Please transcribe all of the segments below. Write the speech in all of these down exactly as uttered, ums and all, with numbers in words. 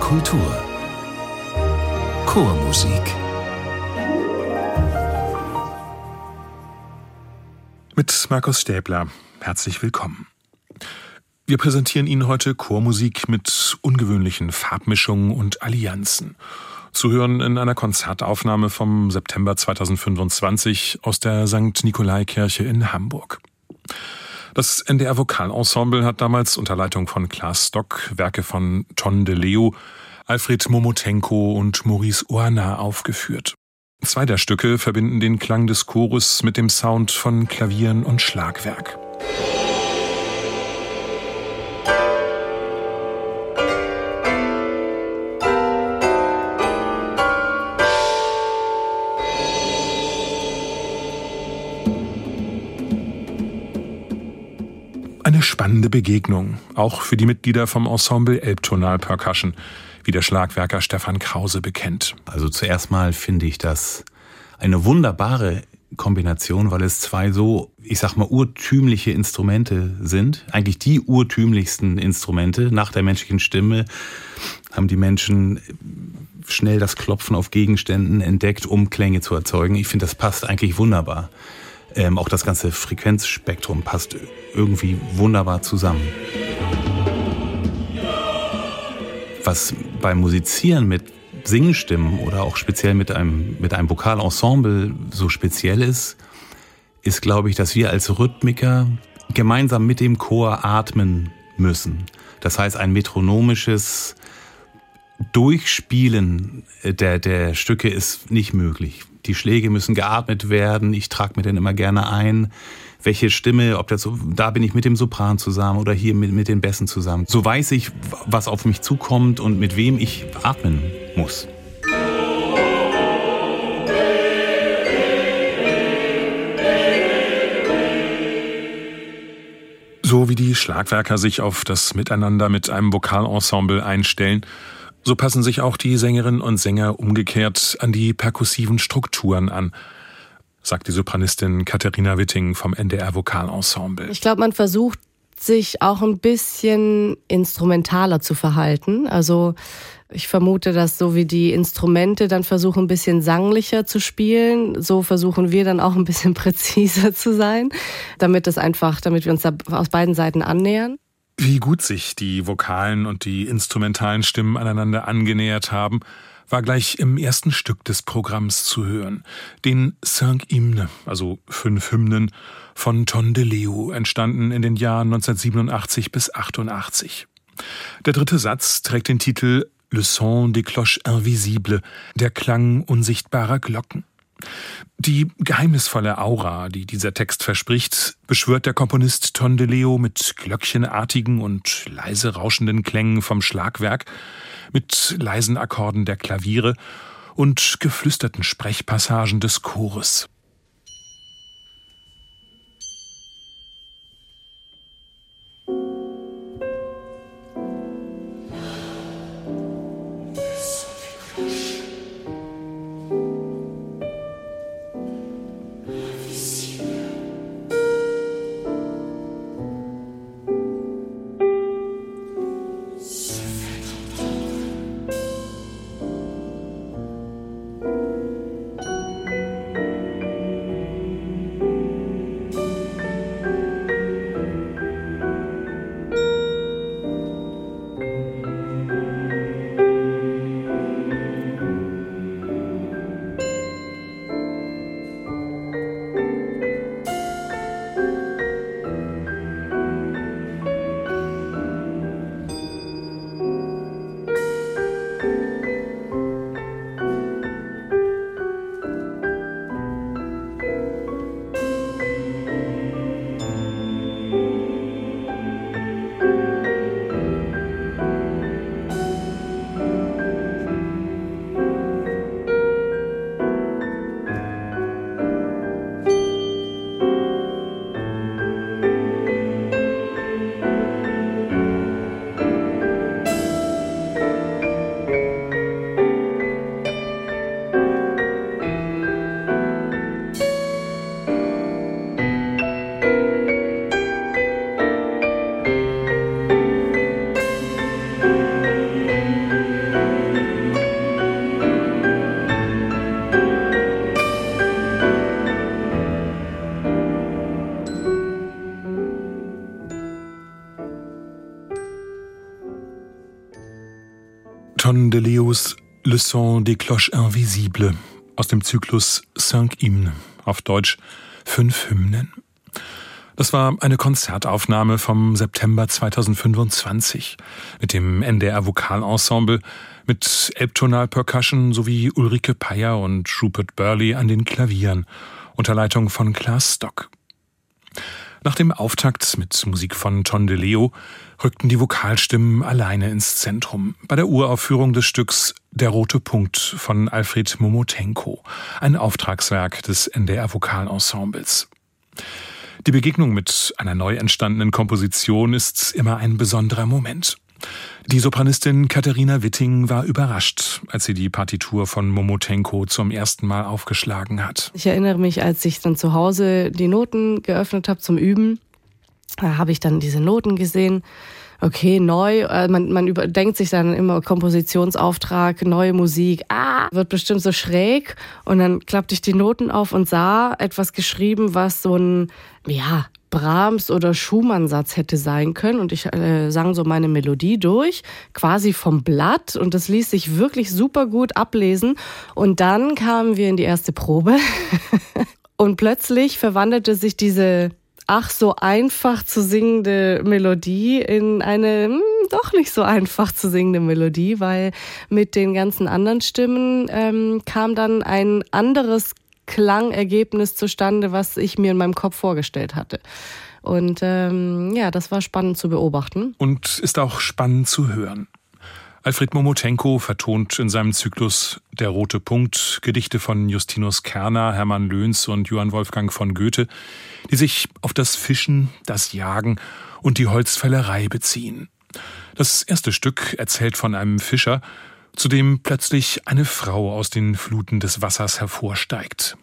Kultur Chormusik. Mit Markus Stäbler. Herzlich willkommen. Wir präsentieren Ihnen heute Chormusik mit ungewöhnlichen Farbmischungen und Allianzen. Zu hören in einer Konzertaufnahme vom September zweitausendfünfundzwanzig aus der Sankt Nikolai-Kirche in Hamburg. Das N D R Vokalensemble hat damals unter Leitung von Klaas Stock Werke von Ton de Leeuw, Alfred Momotenko und Maurice Ohana aufgeführt. Zwei der Stücke verbinden den Klang des Chores mit dem Sound von Klavieren und Schlagwerk. Eine spannende Begegnung, auch für die Mitglieder vom Ensemble Elbtonal Percussion, wie der Schlagwerker Stefan Krause bekennt. Also zuerst mal finde ich das eine wunderbare Kombination, weil es zwei so, ich sag mal, urtümliche Instrumente sind. Eigentlich die urtümlichsten Instrumente. Nach der menschlichen Stimme haben die Menschen schnell das Klopfen auf Gegenständen entdeckt, um Klänge zu erzeugen. Ich finde, das passt eigentlich wunderbar. Ähm, auch das ganze Frequenzspektrum passt irgendwie wunderbar zusammen. Was beim Musizieren mit Singstimmen oder auch speziell mit einem, mit einem Vokalensemble so speziell ist, ist, glaube ich, dass wir als Rhythmiker gemeinsam mit dem Chor atmen müssen. Das heißt, ein metronomisches Durchspielen der, der Stücke ist nicht möglich. Die Schläge müssen geatmet werden. Ich trage mir dann immer gerne ein, welche Stimme, ob das so, da bin ich mit dem Sopran zusammen oder hier mit, mit den Bässen zusammen. So weiß ich, was auf mich zukommt und mit wem ich atmen muss. So wie die Schlagwerker sich auf das Miteinander mit einem Vokalensemble einstellen, so passen sich auch die Sängerinnen und Sänger umgekehrt an die perkussiven Strukturen an, sagt die Sopranistin Katharina Witting vom N D R Vokalensemble. Ich glaube, man versucht, sich auch ein bisschen instrumentaler zu verhalten. Also ich vermute, dass so wie die Instrumente dann versuchen, ein bisschen sanglicher zu spielen, so versuchen wir dann auch ein bisschen präziser zu sein, damit das einfach, damit wir uns da aus beiden Seiten annähern. Wie gut sich die vokalen und die instrumentalen Stimmen aneinander angenähert haben, war gleich im ersten Stück des Programms zu hören. Den Cinq Hymnes, also fünf Hymnen, von Ton de Leeuw, entstanden in den Jahren neunzehnhundertsiebenundachtzig bis achtundachtzig. Der dritte Satz trägt den Titel Le son des cloches invisibles, der Klang unsichtbarer Glocken. Die geheimnisvolle Aura, die dieser Text verspricht, beschwört der Komponist Ton de Leeuw mit glöckchenartigen und leise rauschenden Klängen vom Schlagwerk, mit leisen Akkorden der Klaviere und geflüsterten Sprechpassagen des Chores. Ton de Leos Le Son des Cloches Invisibles aus dem Zyklus Cinq Hymnes, auf Deutsch Fünf Hymnen. Das war eine Konzertaufnahme vom September zweitausendfünfundzwanzig mit dem N D R Vokalensemble, mit Elbtonal-Percussion sowie Ulrike Peyer und Rupert Burley an den Klavieren, unter Leitung von Klaas Stock. Nach dem Auftakt mit Musik von Ton de Leo rückten die Vokalstimmen alleine ins Zentrum bei der Uraufführung des Stücks Der rote Punkt von Alfred Momotenko, ein Auftragswerk des N D R Vokalensembles. Die Begegnung mit einer neu entstandenen Komposition ist immer ein besonderer Moment. Die Sopranistin Katharina Witting war überrascht, als sie die Partitur von Momotenko zum ersten Mal aufgeschlagen hat. Ich erinnere mich, als ich dann zu Hause die Noten geöffnet habe zum Üben, da habe ich dann diese Noten gesehen. Okay, neu, man, man überdenkt sich dann immer Kompositionsauftrag, neue Musik, ah, wird bestimmt so schräg. Und dann klappte ich die Noten auf und sah etwas geschrieben, was so ein, ja, Brahms- oder Schumann-Satz hätte sein können. Und ich äh, sang so meine Melodie durch, quasi vom Blatt. Und das ließ sich wirklich super gut ablesen. Und dann kamen wir in die erste Probe. Und plötzlich verwandelte sich diese ach so einfach zu singende Melodie in eine mh, doch nicht so einfach zu singende Melodie, weil mit den ganzen anderen Stimmen ähm, kam dann ein anderes Klangergebnis zustande, was ich mir in meinem Kopf vorgestellt hatte. Und ähm, ja, das war spannend zu beobachten. Und ist auch spannend zu hören. Alfred Momotenko vertont in seinem Zyklus Der rote Punkt Gedichte von Justinus Kerner, Hermann Löns und Johann Wolfgang von Goethe, die sich auf das Fischen, das Jagen und die Holzfällerei beziehen. Das erste Stück erzählt von einem Fischer, zu dem plötzlich eine Frau aus den Fluten des Wassers hervorsteigt.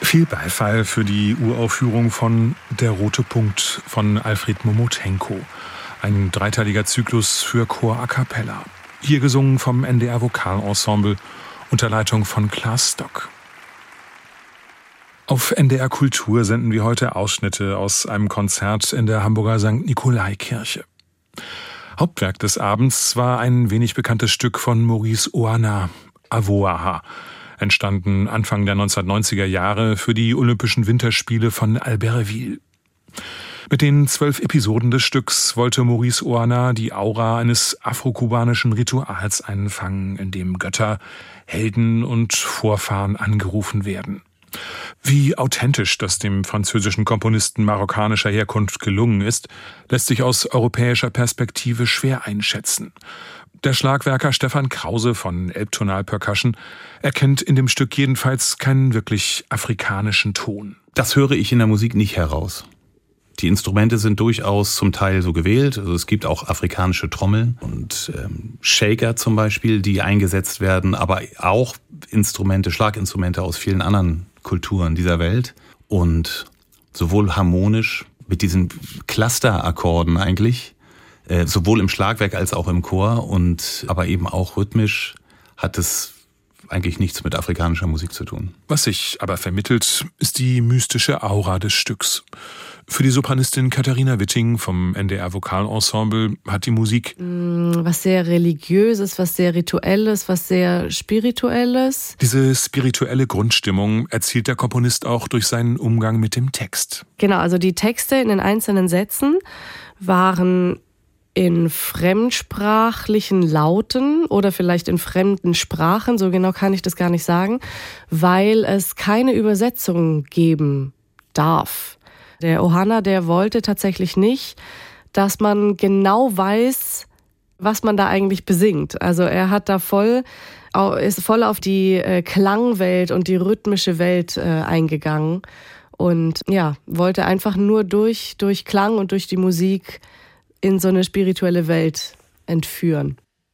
Viel Beifall für die Uraufführung von Der rote Punkt von Alfred Momotenko. Ein dreiteiliger Zyklus für Chor a cappella. Hier gesungen vom N D R Vokalensemble unter Leitung von Klaas Stock. Auf N D R Kultur senden wir heute Ausschnitte aus einem Konzert in der Hamburger Sankt Nikolai-Kirche. Hauptwerk des Abends war ein wenig bekanntes Stück von Maurice Ohana, Avoaha, entstanden Anfang der neunzehnhundertneunziger Jahre für die Olympischen Winterspiele von Albertville. Mit den zwölf Episoden des Stücks wollte Maurice Ohana die Aura eines afrokubanischen Rituals einfangen, in dem Götter, Helden und Vorfahren angerufen werden. Wie authentisch das dem französischen Komponisten marokkanischer Herkunft gelungen ist, lässt sich aus europäischer Perspektive schwer einschätzen. Der Schlagwerker Stefan Krause von Elbtonal Percussion erkennt in dem Stück jedenfalls keinen wirklich afrikanischen Ton. Das höre ich in der Musik nicht heraus. Die Instrumente sind durchaus zum Teil so gewählt. Also es gibt auch afrikanische Trommeln und ähm, Shaker zum Beispiel, die eingesetzt werden, aber auch Instrumente, Schlaginstrumente aus vielen anderen Kulturen dieser Welt. Und sowohl harmonisch mit diesen Clusterakkorden eigentlich, äh, sowohl im Schlagwerk als auch im Chor, und aber eben auch rhythmisch hat es eigentlich nichts mit afrikanischer Musik zu tun. Was sich aber vermittelt, ist die mystische Aura des Stücks. Für die Sopranistin Katharina Witting vom N D R Vokalensemble hat die Musik was sehr Religiöses, was sehr Rituelles, was sehr Spirituelles. Diese spirituelle Grundstimmung erzielt der Komponist auch durch seinen Umgang mit dem Text. Genau, also die Texte in den einzelnen Sätzen waren in fremdsprachlichen Lauten oder vielleicht in fremden Sprachen, so genau kann ich das gar nicht sagen, weil es keine Übersetzung geben darf. Der Ohana, der wollte tatsächlich nicht, dass man genau weiß, was man da eigentlich besingt. Also er hat da voll, ist voll auf die Klangwelt und die rhythmische Welt eingegangen und ja, wollte einfach nur durch, durch Klang und durch die Musik in so eine spirituelle Welt entführen.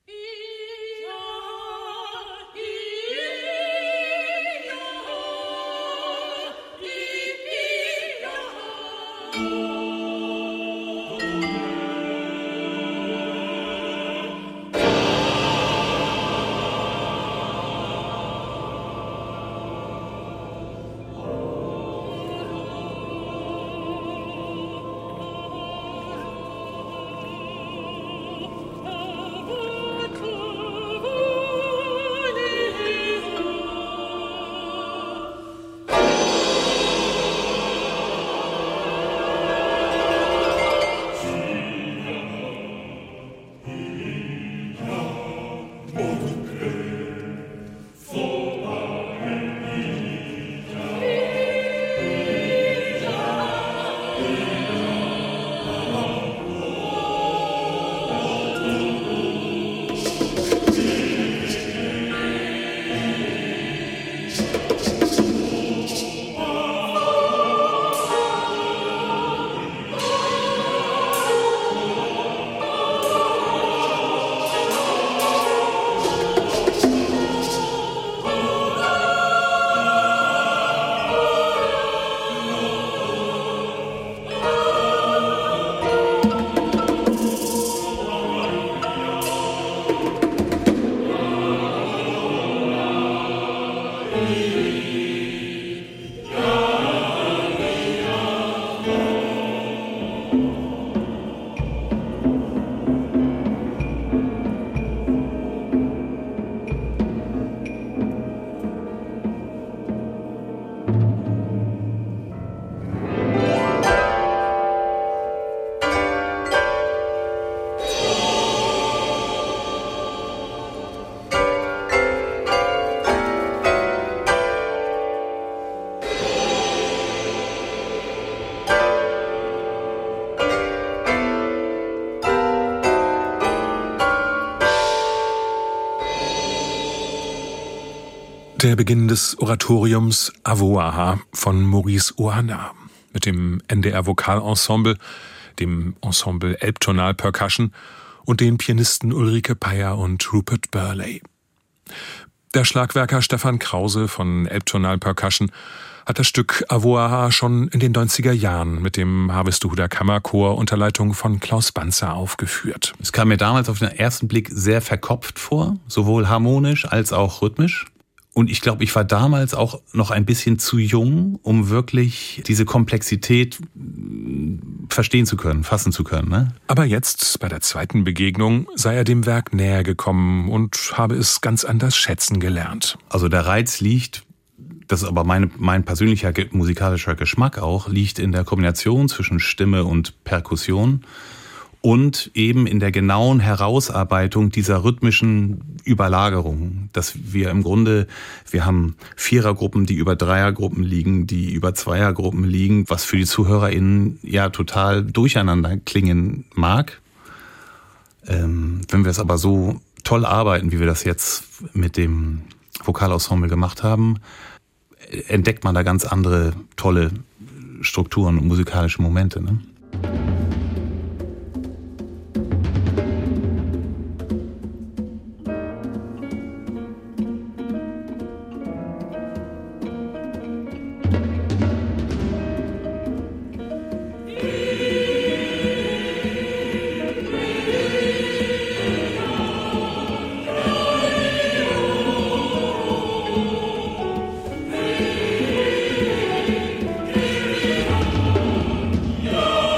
Der Beginn des Oratoriums Avoaha von Maurice Ohana mit dem N D R Vokalensemble, dem Ensemble Elbtonal Percussion und den Pianisten Ulrike Peyer und Rupert Burley. Der Schlagwerker Stefan Krause von Elbtonal Percussion hat das Stück Avoa schon in den neunziger Jahren mit dem Harvestehuder Kammerchor unter Leitung von Klaus Banzer aufgeführt. Es kam mir damals auf den ersten Blick sehr verkopft vor, sowohl harmonisch als auch rhythmisch. Und ich glaube, ich war damals auch noch ein bisschen zu jung, um wirklich diese Komplexität verstehen zu können, fassen zu können. Ne? Aber jetzt, bei der zweiten Begegnung, sei er dem Werk näher gekommen und habe es ganz anders schätzen gelernt. Also der Reiz liegt, das ist aber mein, mein persönlicher musikalischer Geschmack auch, liegt in der Kombination zwischen Stimme und Perkussion. Und eben in der genauen Herausarbeitung dieser rhythmischen Überlagerung, dass wir im Grunde, wir haben Vierergruppen, die über Dreiergruppen liegen, die über Zweiergruppen liegen, was für die ZuhörerInnen ja total durcheinander klingen mag. Ähm, wenn wir es aber so toll arbeiten, wie wir das jetzt mit dem Vokalensemble gemacht haben, entdeckt man da ganz andere tolle Strukturen und musikalische Momente, ne? Yeah.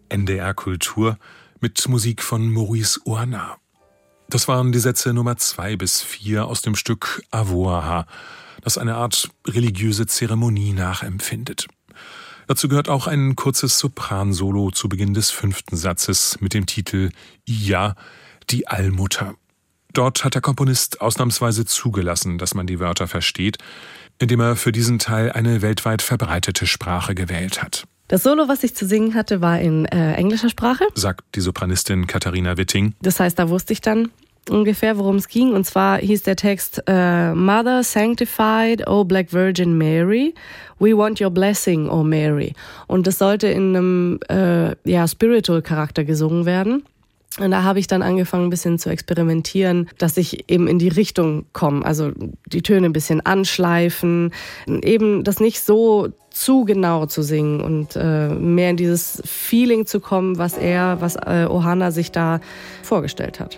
N D R Kultur mit Musik von Maurice Ohana. Das waren die Sätze Nummer zwei bis vier aus dem Stück Avoha, das eine Art religiöse Zeremonie nachempfindet. Dazu gehört auch ein kurzes Sopransolo zu Beginn des fünften Satzes mit dem Titel Ja, die Allmutter. Dort hat der Komponist ausnahmsweise zugelassen, dass man die Wörter versteht, indem er für diesen Teil eine weltweit verbreitete Sprache gewählt hat. Das Solo, was ich zu singen hatte, war in äh, englischer Sprache, sagt die Sopranistin Katharina Witting. Das heißt, da wusste ich dann ungefähr, worum es ging. Und zwar hieß der Text äh, Mother Sanctified, O Black Virgin Mary, we want your blessing, O Mary. Und das sollte in einem äh, ja, Spiritual-Charakter gesungen werden. Und da habe ich dann angefangen, ein bisschen zu experimentieren, dass ich eben in die Richtung komme. Also die Töne ein bisschen anschleifen, eben das nicht so zu genau zu singen und äh, mehr in dieses Feeling zu kommen, was er, was äh, Ohana sich da vorgestellt hat.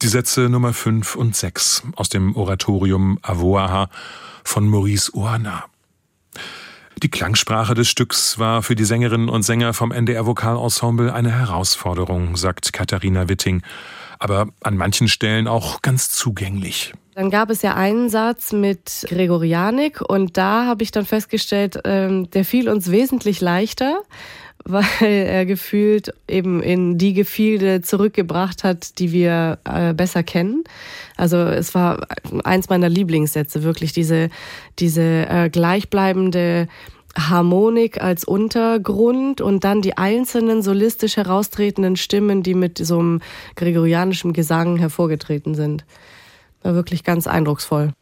Die Sätze Nummer fünf und sechs aus dem Oratorium Avoaha von Maurice Ohana. Die Klangsprache des Stücks war für die Sängerinnen und Sänger vom N D R Vokalensemble eine Herausforderung, sagt Katharina Witting, aber an manchen Stellen auch ganz zugänglich. Dann gab es ja einen Satz mit Gregorianik und da habe ich dann festgestellt, ähm, der fiel uns wesentlich leichter, weil er gefühlt eben in die Gefilde zurückgebracht hat, die wir äh, besser kennen. Also es war eins meiner Lieblingssätze, wirklich diese, diese äh, gleichbleibende Harmonik als Untergrund und dann die einzelnen solistisch heraustretenden Stimmen, die mit so einem gregorianischen Gesang hervorgetreten sind. War wirklich ganz eindrucksvoll.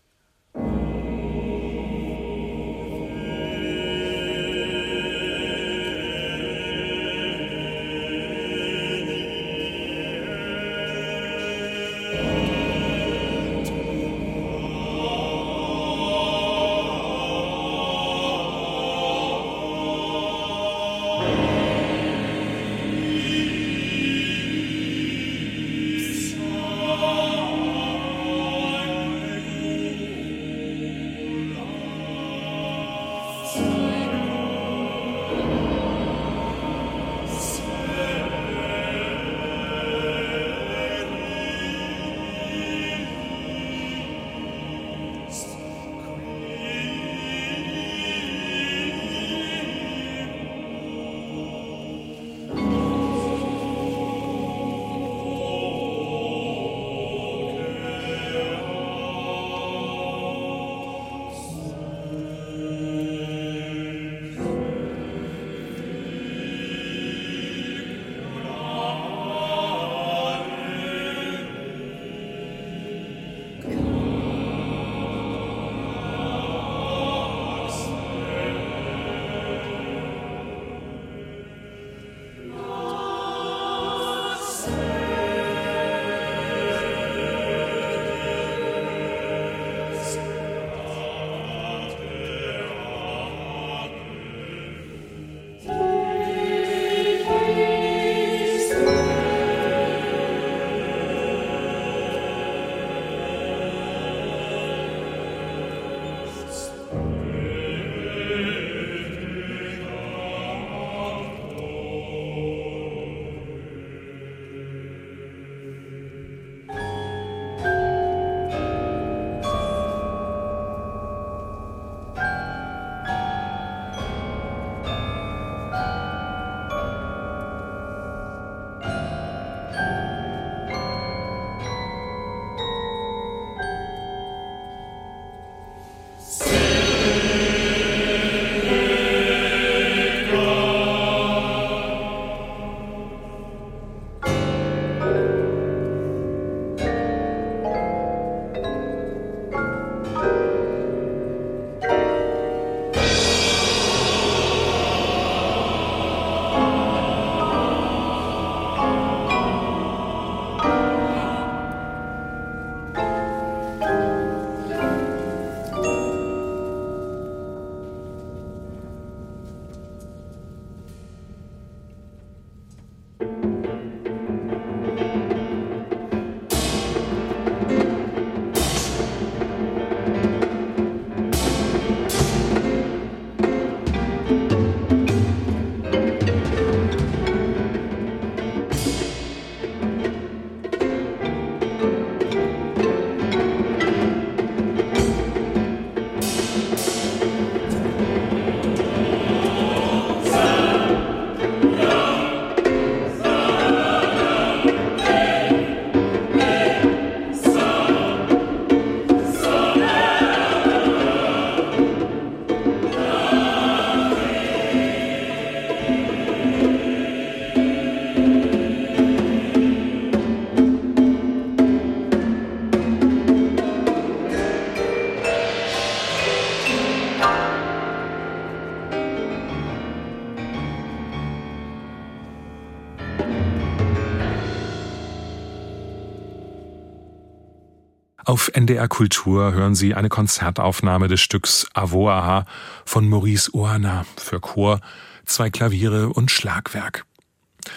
Auf N D R Kultur hören Sie eine Konzertaufnahme des Stücks Avoaha von Maurice Ohana für Chor, zwei Klaviere und Schlagwerk.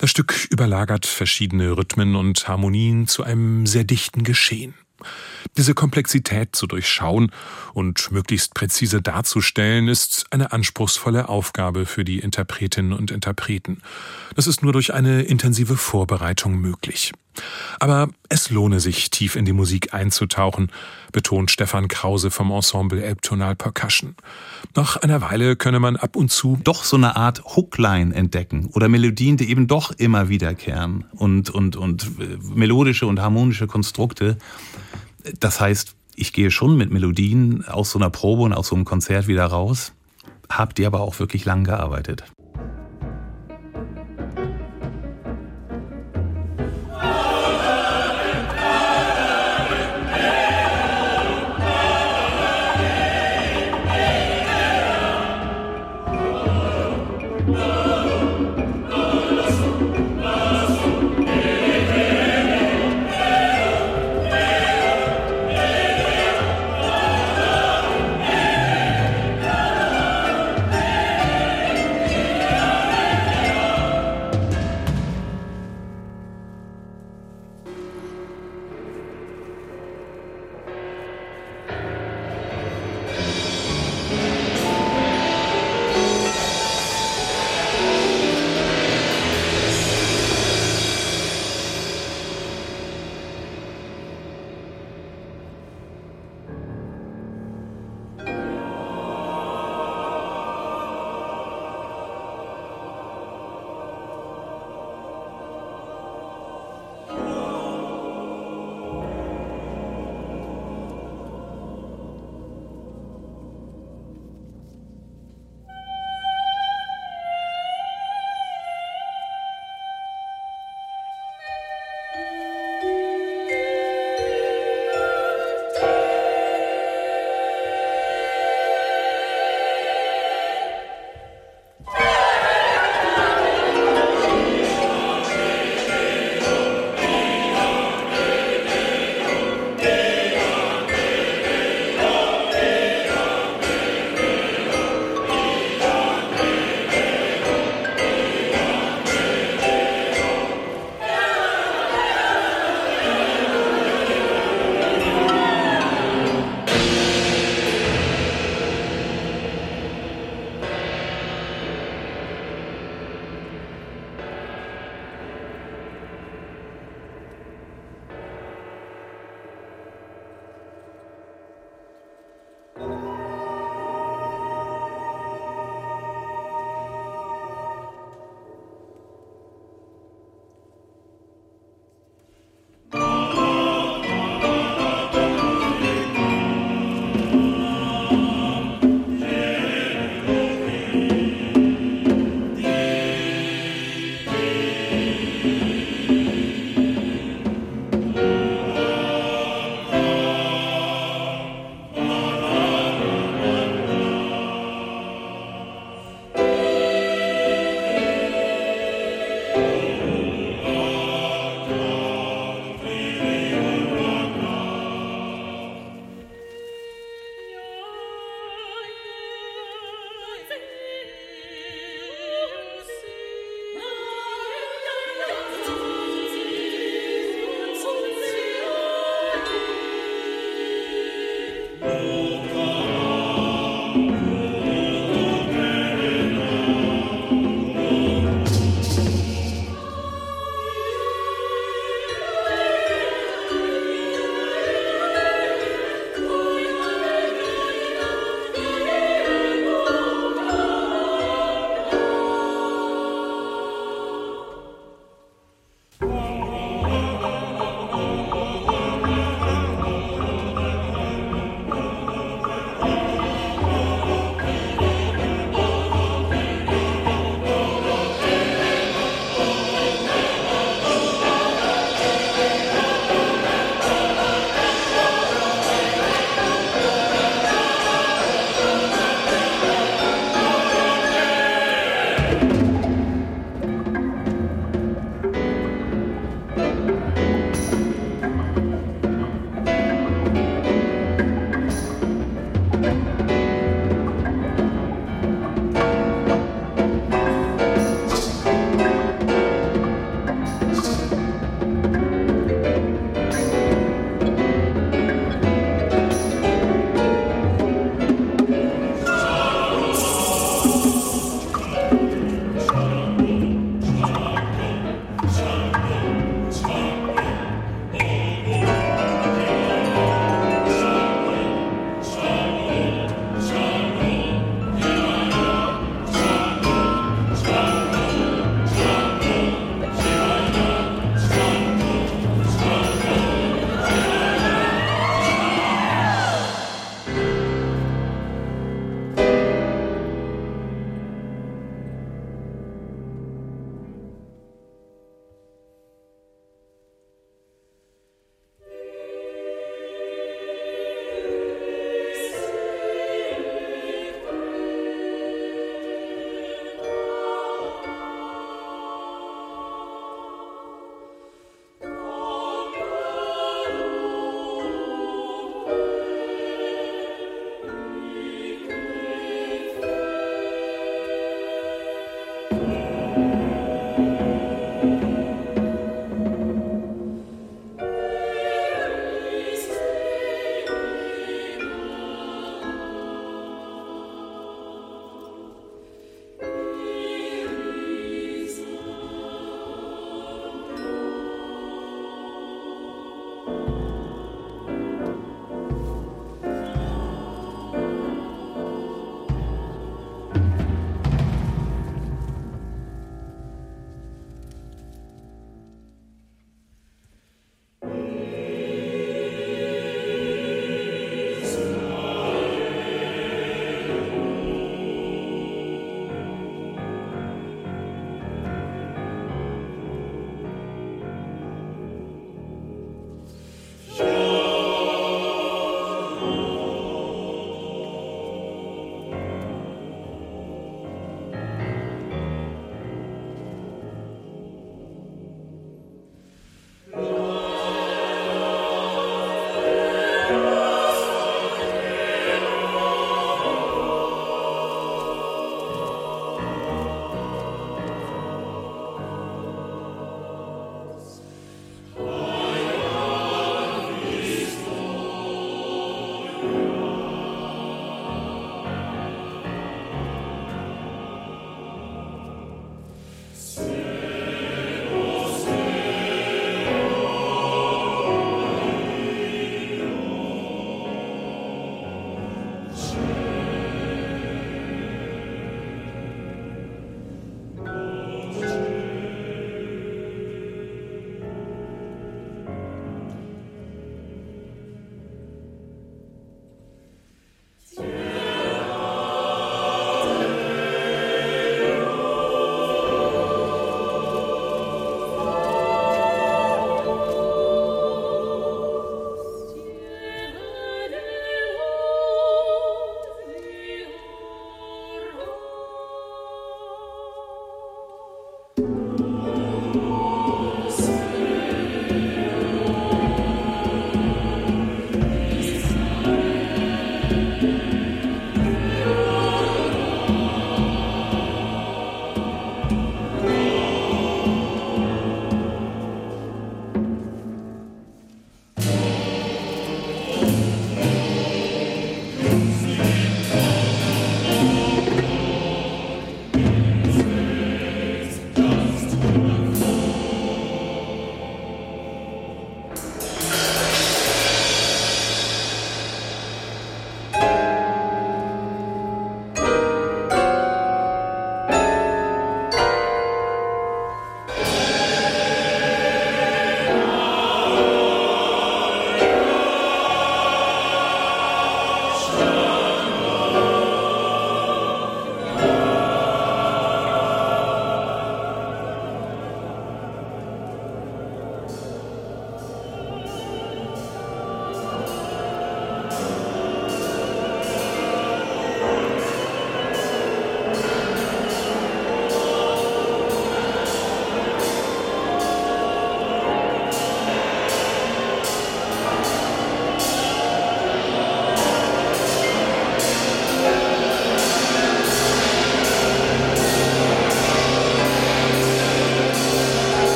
Das Stück überlagert verschiedene Rhythmen und Harmonien zu einem sehr dichten Geschehen. Diese Komplexität zu durchschauen und möglichst präzise darzustellen, ist eine anspruchsvolle Aufgabe für die Interpretinnen und Interpreten. Das ist nur durch eine intensive Vorbereitung möglich. Aber es lohne sich, tief in die Musik einzutauchen, betont Stefan Krause vom Ensemble Elbtonal Percussion. Nach einer Weile könne man ab und zu doch so eine Art Hookline entdecken oder Melodien, die eben doch immer wiederkehren und, und, und melodische und harmonische Konstrukte. Das heißt, ich gehe schon mit Melodien aus so einer Probe und aus so einem Konzert wieder raus, habe die aber auch wirklich lang gearbeitet.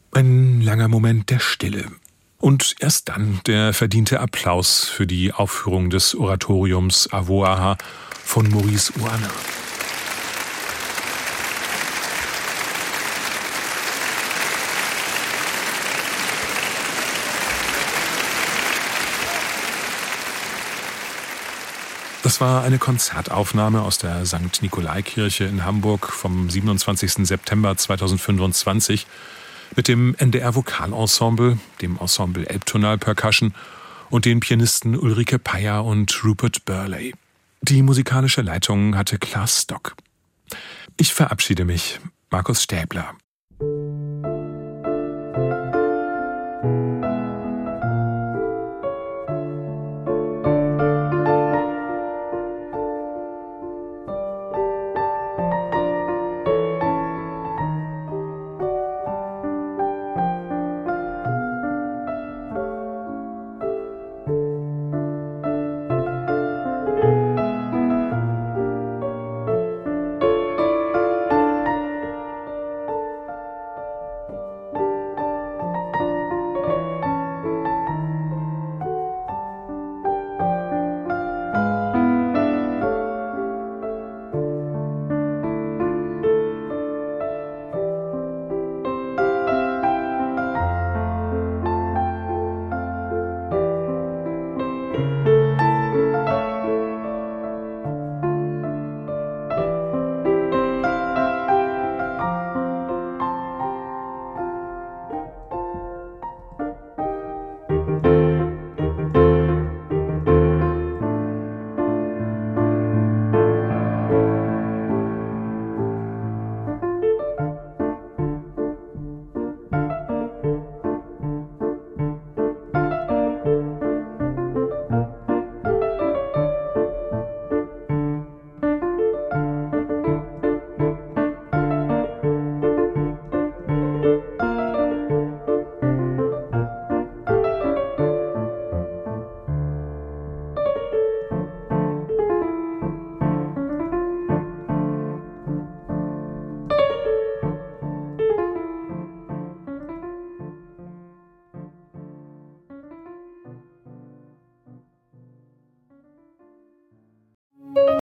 Ein langer Moment der Stille. Und erst dann der verdiente Applaus für die Aufführung des Oratoriums Avoaha von Maurice Ohana. Das war eine Konzertaufnahme aus der Sankt Nikolai-Kirche in Hamburg vom siebenundzwanzigsten September zweitausendfünfundzwanzig mit dem N D R-Vokalensemble, dem Ensemble Elbtonal Percussion und den Pianisten Ulrike Peyer und Rupert Burley. Die musikalische Leitung hatte Klaas Stock. Ich verabschiede mich, Markus Stäbler.